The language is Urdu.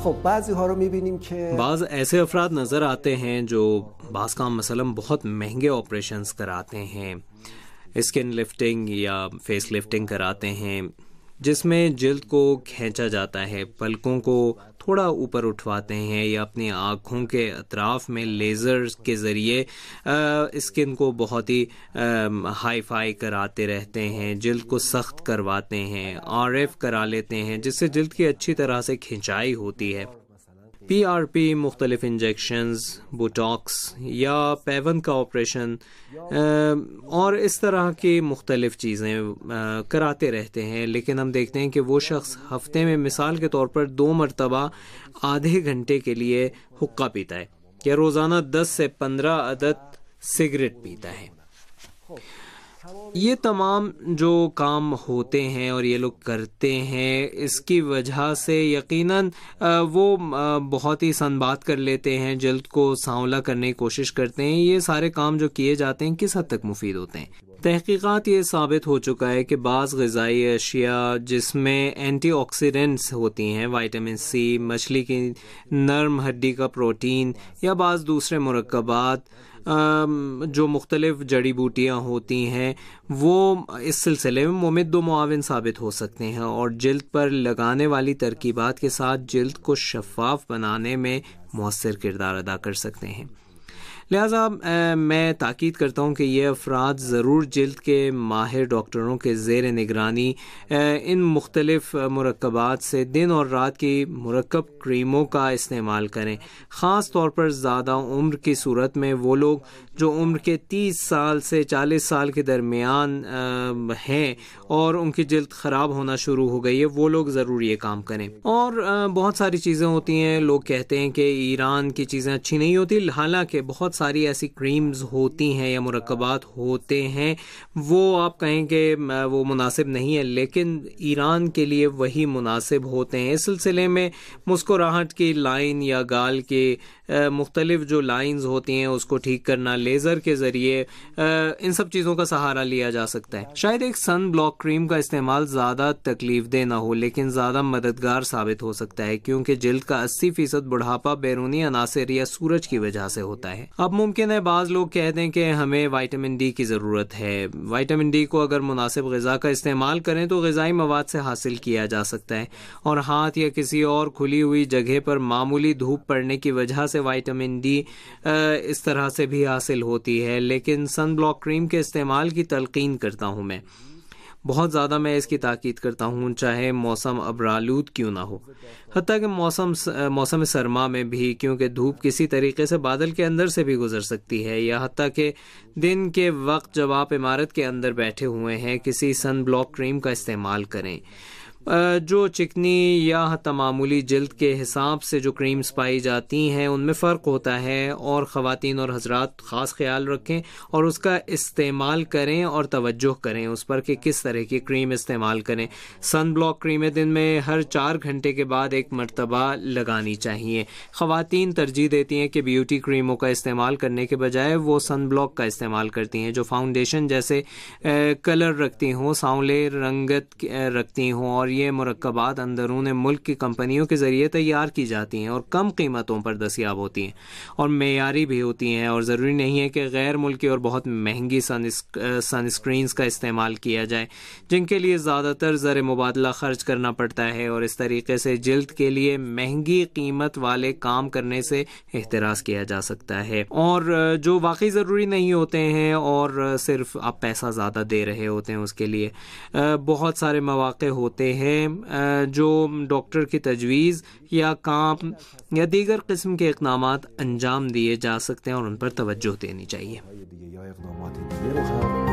خب بعضی‌ها رو می‌بینیم که بعض ایسے افراد نظر آتے ہیں جو بعض کام مثلا بہت مہنگے آپریشنز کراتے ہیں، اسکن لفٹنگ یا فیس لفٹنگ کراتے ہیں، جس میں جلد کو کھینچا جاتا ہے، پلکوں کو تھوڑا اوپر اٹھواتے ہیں یا اپنی آنکھوں کے اطراف میں لیزر کے ذریعے اسکن کو بہت ہی ہائی فائی کراتے رہتے ہیں، جلد کو سخت کرواتے ہیں، RF کرا لیتے ہیں جس سے جلد کی اچھی طرح سے کھنچائی ہوتی ہے، PRP، مختلف انجیکشنز، بوٹاکس یا پیون کا آپریشن اور اس طرح کی مختلف چیزیں کراتے رہتے ہیں. لیکن ہم دیکھتے ہیں کہ وہ شخص ہفتے میں مثال کے طور پر 2 مرتبہ آدھے گھنٹے کے لیے حقہ پیتا ہے یا روزانہ 10 سے 15 عدد سگریٹ پیتا ہے. یہ تمام جو کام ہوتے ہیں اور یہ لوگ کرتے ہیں، اس کی وجہ سے یقیناً وہ بہت ہی سنبات کر لیتے ہیں، جلد کو سانولا کرنے کی کوشش کرتے ہیں. یہ سارے کام جو کیے جاتے ہیں کس حد تک مفید ہوتے ہیں؟ تحقیقات یہ ثابت ہو چکا ہے کہ بعض غذائی اشیاء جس میں اینٹی آکسیڈنٹس ہوتی ہیں، وائٹامن سی، مچھلی کی نرم ہڈی کا پروٹین یا بعض دوسرے مرکبات، جو مختلف جڑی بوٹیاں ہوتی ہیں، وہ اس سلسلے میں ممد و معاون ثابت ہو سکتے ہیں اور جلد پر لگانے والی ترکیبات کے ساتھ جلد کو شفاف بنانے میں مؤثر کردار ادا کر سکتے ہیں. لہٰذا میں تاکید کرتا ہوں کہ یہ افراد ضرور جلد کے ماہر ڈاکٹروں کے زیر نگرانی ان مختلف مرکبات سے دن اور رات کی مرکب کریموں کا استعمال کریں. خاص طور پر زیادہ عمر کی صورت میں وہ لوگ جو عمر کے 30 سال سے 40 سال کے درمیان ہیں اور ان کی جلد خراب ہونا شروع ہو گئی ہے، وہ لوگ ضرور یہ کام کریں. اور بہت ساری چیزیں ہوتی ہیں، لوگ کہتے ہیں کہ ایران کی چیزیں اچھی نہیں ہوتی، حالانکہ بہت ساری ایسی کریمز ہوتی ہیں یا مرکبات ہوتے ہیں وہ آپ کہیں کہ وہ مناسب نہیں ہے، لیکن ایران کے لیے وہی مناسب ہوتے ہیں. اس سلسلے میں مسکراہٹ کی لائن یا گال کے مختلف جو لائنز ہوتی ہیں اس کو ٹھیک کرنا لیزر کے ذریعے، ان سب چیزوں کا سہارا لیا جا سکتا ہے. شاید ایک سن بلاک کریم کا استعمال زیادہ تکلیف دہ نہ ہو لیکن زیادہ مددگار ثابت ہو سکتا ہے، کیونکہ جلد کا 80% بڑھاپا بیرونی عناصر یا سورج کی وجہ سے ہوتا ہے. اب ممکن ہے بعض لوگ کہتے ہیں کہ ہمیں وائٹامن ڈی کی ضرورت ہے. وائٹامن ڈی کو اگر مناسب غذا کا استعمال کریں تو غذائی مواد سے حاصل کیا جا سکتا ہے، اور ہاتھ یا کسی اور کھلی ہوئی جگہ پر معمولی دھوپ پڑنے کی وجہ سے وائٹامن ڈی اس طرح سے بھی حاصل ہوتی ہے. لیکن سن بلاک کریم کے استعمال کی تلقین کرتا ہوں میں، بہت زیادہ میں اس کی تاکید کرتا ہوں، چاہے موسم ابرآلود کیوں نہ ہو، حتیٰ کہ موسم سرما میں بھی، کیونکہ دھوپ کسی طریقے سے بادل کے اندر سے بھی گزر سکتی ہے، یا حتیٰ کہ دن کے وقت جب آپ عمارت کے اندر بیٹھے ہوئے ہیں کسی سن بلاک کریم کا استعمال کریں. جو چکنی یا حتی معمولی جلد کے حساب سے جو کریمز پائی جاتی ہیں ان میں فرق ہوتا ہے، اور خواتین اور حضرات خاص خیال رکھیں اور اس کا استعمال کریں اور توجہ کریں اس پر کہ کس طرح کی کریم استعمال کریں. سن بلاک کریمیں دن میں ہر 4 گھنٹے کے بعد ایک مرتبہ لگانی چاہیے. خواتین ترجیح دیتی ہیں کہ بیوٹی کریموں کا استعمال کرنے کے بجائے وہ سن بلاک کا استعمال کرتی ہیں جو فاؤنڈیشن جیسے کلر رکھتی ہوں، سانولے رنگت رکھتی ہوں، اور یہ مرکبات اندرون ملک کی کمپنیوں کے ذریعے تیار کی جاتی ہیں اور کم قیمتوں پر دستیاب ہوتی ہیں اور معیاری بھی ہوتی ہیں، اور ضروری نہیں ہے کہ غیر ملکی اور بہت مہنگی سن اسکرینز کا استعمال کیا جائے جن کے لیے زیادہ تر زر مبادلہ خرچ کرنا پڑتا ہے، اور اس طریقے سے جلد کے لیے مہنگی قیمت والے کام کرنے سے احتراز کیا جا سکتا ہے، اور جو واقعی ضروری نہیں ہوتے ہیں اور صرف آپ پیسہ زیادہ دے رہے ہوتے ہیں اس کے لیے. بہت سارے مواقع ہوتے ہیں جو ڈاکٹر کی تجویز یا کام یا دیگر قسم کے اقدامات انجام دیے جا سکتے ہیں اور ان پر توجہ دینی چاہیے.